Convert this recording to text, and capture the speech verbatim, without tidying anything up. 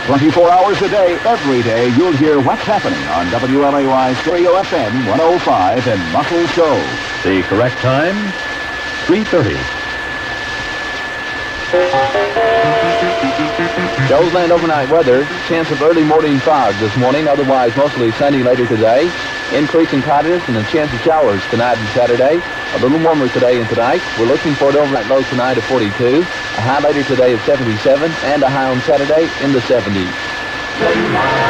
twenty-four hours a day, every day, you'll hear what's happening on W L A Y Stereo F M one oh five in Muscle Shoals. The correct time, three thirty. Shoalsland overnight weather. Chance of early morning fog this morning, otherwise mostly sunny later today. Increasing cloudiness and a chance of showers tonight and Saturday. A little warmer today and tonight. We're looking for an overnight low tonight of forty-two. A high later today of seventy-seven, and a high on Saturday in the seventies.